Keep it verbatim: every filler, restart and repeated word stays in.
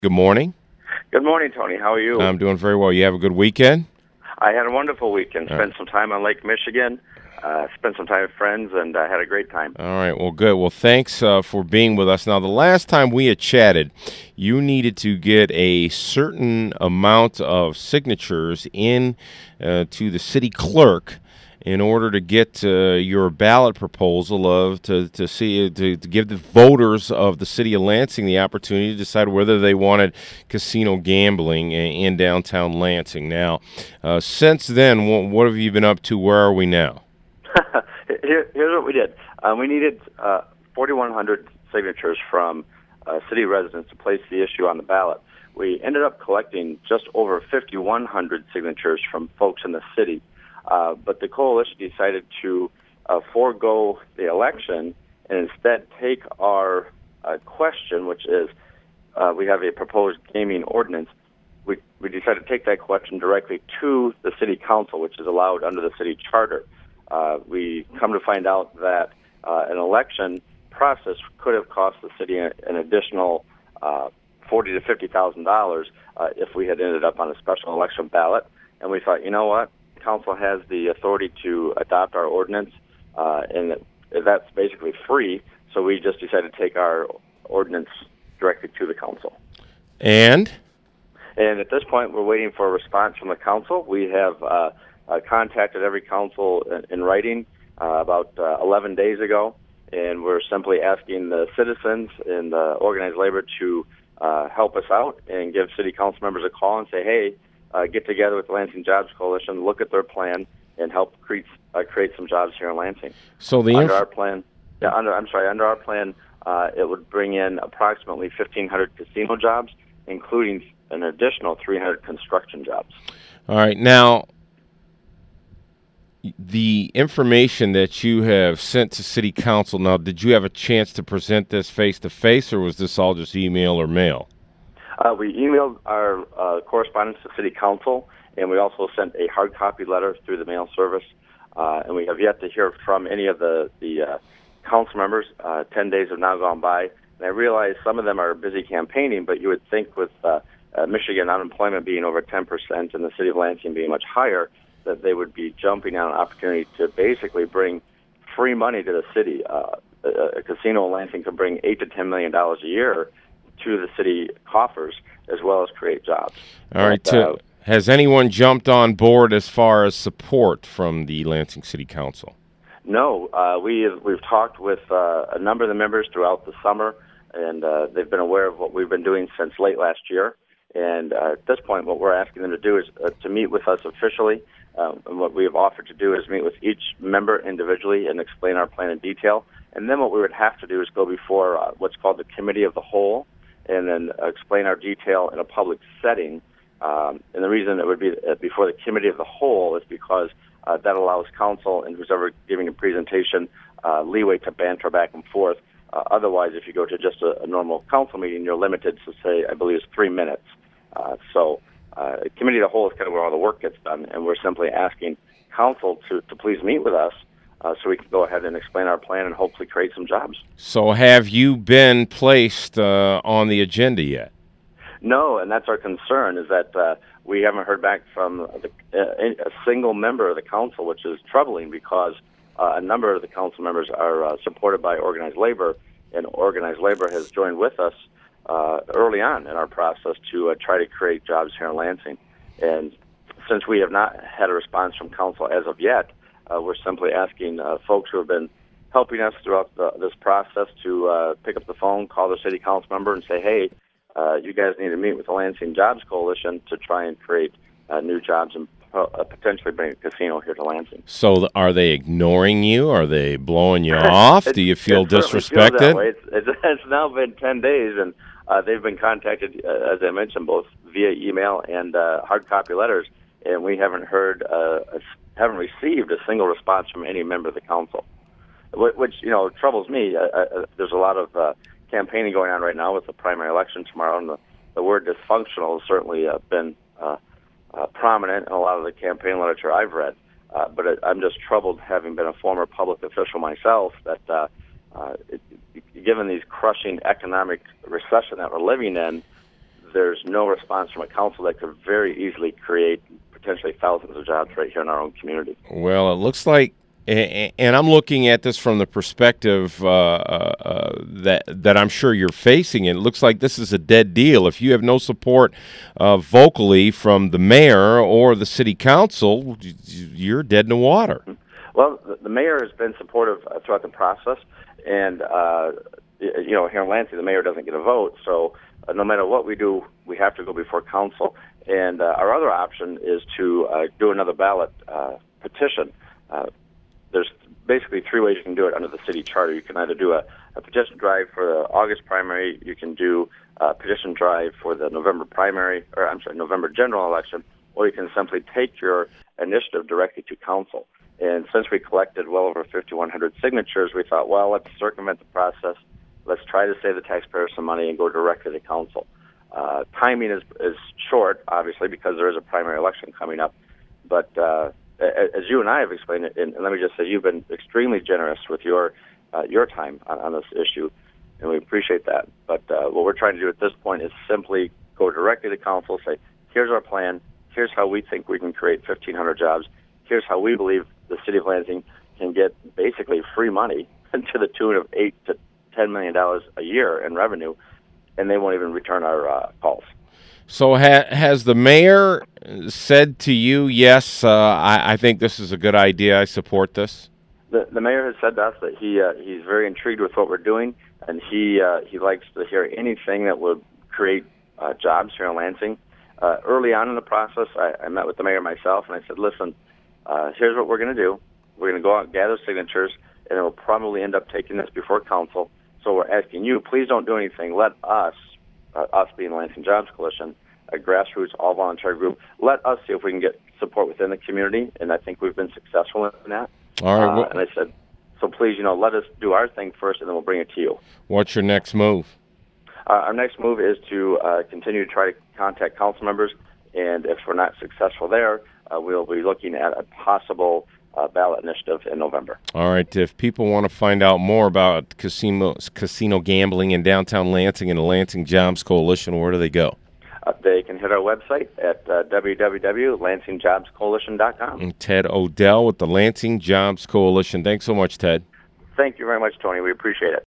Good morning. Good morning, Tony. How are you? I'm doing very well. You have a good weekend? I had a wonderful weekend. All Spent right. some time on Lake Michigan, uh, spent some time with friends, and I uh, had a great time. All right. Well, good. Well, thanks uh, for being with us. Now, the last time we had chatted, you needed to get a certain amount of signatures in uh, to the city clerk in order to get uh, your ballot proposal of to to see to, to give the voters of the city of Lansing the opportunity to decide whether they wanted casino gambling in, in downtown Lansing. Now, uh, since then, what, what have you been up to? Where are we now? Here, here's what we did. Um, we needed uh, forty-one hundred signatures from uh, city residents to place the issue on the ballot. We ended up collecting just over fifty-one hundred signatures from folks in the city. Uh, but the coalition decided to uh, forego the election and instead take our uh, question, which is uh, we have a proposed gaming ordinance. We, we decided to take that question directly to the city council, which is allowed under the city charter. Uh, we come to find out that uh, an election process could have cost the city an additional uh, forty to fifty thousand dollars uh, if we had ended up on a special election ballot. And we thought, you know what? Council has the authority to adopt our ordinance, uh, and that's basically free. So we just decided to take our ordinance directly to the council. And? And at this point, we're waiting for a response from the council. We have uh, uh, contacted every council in, in writing uh, about uh, eleven days ago, and we're simply asking the citizens and the organized labor to uh, help us out and give city council members a call and say, hey, Uh, get together with the Lansing Jobs Coalition, look at their plan, and help create uh, create some jobs here in Lansing. So the under inf- our plan, yeah, under I'm sorry, under our plan, uh, it would bring in approximately fifteen hundred casino jobs, including an additional three hundred construction jobs. All right, now the information that you have sent to City Council. Now, did you have a chance to present this face to face, or was this all just email or mail? Uh, we emailed our uh, correspondence to City Council, and we also sent a hard copy letter through the mail service. Uh, and we have yet to hear from any of the, the uh, council members. Uh, Ten days have now gone by, and I realize some of them are busy campaigning, but you would think with uh, uh, Michigan unemployment being over ten percent and the city of Lansing being much higher, that they would be jumping on an opportunity to basically bring free money to the city. Uh, a, a casino in Lansing could bring eight to ten million dollars a year to the city coffers, as well as create jobs. All right. But, uh, to, has anyone jumped on board as far as support from the Lansing City Council? No, uh, we have, we've talked with uh, a number of the members throughout the summer, and uh, they've been aware of what we've been doing since late last year. And uh, at this point, what we're asking them to do is uh, to meet with us officially. Um, and what we have offered to do is meet with each member individually and explain our plan in detail. And then what we would have to do is go before uh, what's called the Committee of the Whole, and then explain our detail in a public setting. Um, and the reason it would be before the Committee of the Whole is because uh, that allows council and who's ever giving a presentation uh, leeway to banter back and forth. Uh, otherwise, if you go to just a, a normal council meeting, you're limited to, say, I believe it's three minutes. Uh, so uh, Committee of the Whole is kind of where all the work gets done, and we're simply asking council to, to please meet with us Uh, so we can go ahead and explain our plan and hopefully create some jobs. So have you been placed uh, on the agenda yet? No, and that's our concern, is that uh, we haven't heard back from the, uh, a single member of the council, which is troubling because uh, a number of the council members are uh, supported by organized labor, and organized labor has joined with us uh, early on in our process to uh, try to create jobs here in Lansing. And since we have not had a response from council as of yet, Uh, we're simply asking uh, folks who have been helping us throughout the, this process to uh, pick up the phone, call their city council member, and say, hey, uh, you guys need to meet with the Lansing Jobs Coalition to try and create uh, new jobs and uh, potentially bring a casino here to Lansing. So th- are they ignoring you? Are they blowing you off? it, Do you feel it disrespected? Feels that way. It's, it's, it's now been ten days, and uh, they've been contacted, uh, as I mentioned, both via email and uh, hard copy letters, and we haven't heard uh, a haven't received a single response from any member of the council, which, you know, troubles me. Uh, uh, there's a lot of uh, campaigning going on right now with the primary election tomorrow, and the, the word dysfunctional has certainly uh, been uh, uh, prominent in a lot of the campaign literature I've read. Uh, but it, I'm just troubled, having been a former public official myself, that uh, uh, it, given these crushing economic recession that we're living in, there's no response from a council that could very easily create potentially thousands of jobs right here in our own community. Well, it looks like, and I'm looking at this from the perspective uh, uh, that that I'm sure you're facing. It looks like this is a dead deal. If you have no support uh, vocally from the mayor or the city council, you're dead in the water. Well, the mayor has been supportive uh, throughout the process, and uh, you know, here in Lansing, the mayor doesn't get a vote, so uh, no matter what we do, we have to go before council. And uh, our other option is to uh, do another ballot uh, petition. Uh, there's basically three ways you can do it under the city charter. You can either do a, a petition drive for the August primary, you can do a petition drive for the November primary, or I'm sorry, November general election, or you can simply take your initiative directly to council. And since we collected well over fifty-one hundred signatures, we thought, well, let's circumvent the process. Let's try to save the taxpayers some money and go directly to council. Uh, timing is, is short, obviously, because there is a primary election coming up. But uh, as you and I have explained it, and let me just say, you've been extremely generous with your uh, your time on, on this issue, and we appreciate that. But uh, what we're trying to do at this point is simply go directly to council, say, here's our plan, here's how we think we can create fifteen hundred jobs, here's how we believe the city of Lansing can get basically free money to the tune of eight to ten million dollars a year in revenue, and they won't even return our uh, calls. So ha- has the mayor said to you, yes, uh, I-, I think this is a good idea, I support this? The, the mayor has said to us that he uh, he's very intrigued with what we're doing, and he uh, he likes to hear anything that would create uh, jobs here in Lansing. Uh, early on in the process, I, I met with the mayor myself, and I said, listen, uh, here's what we're going to do. We're going to go out and gather signatures, and it will probably end up taking this before council. So we're asking you, please don't do anything. Let us, uh, us being Lansing Jobs Coalition, a grassroots, all-volunteer group, let us see if we can get support within the community, and I think we've been successful in that. All right. Uh, and I said, so please, you know, let us do our thing first, and then we'll bring it to you. What's your next move? Uh, our next move is to uh, continue to try to contact council members, and if we're not successful there, uh, we'll be looking at a possible uh, ballot initiative in November. All right. If people want to find out more about casino, casino gambling in downtown Lansing and the Lansing Jobs Coalition, where do they go? Uh, they can hit our website at uh, w w w dot lansing jobs coalition dot com. And Ted Odell with the Lansing Jobs Coalition. Thanks so much, Ted. Thank you very much, Tony. We appreciate it.